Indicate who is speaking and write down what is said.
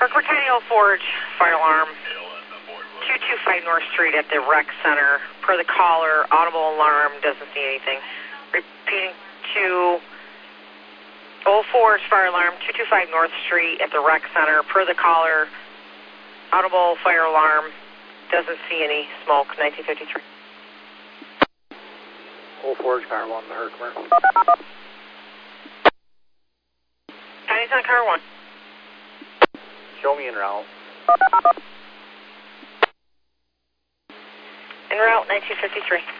Speaker 1: We're County Old Forge, fire alarm, 225 North Street at the rec center. Per the caller, audible alarm, doesn't see anything. Repeating to Old Forge, fire alarm, 225 North Street at the rec center. Per the caller, audible fire alarm, doesn't see any smoke, 1953.
Speaker 2: Old Forge, car 1, the Herkimer.
Speaker 1: County's on car 1.
Speaker 2: Show me en route.
Speaker 1: En route, 1953.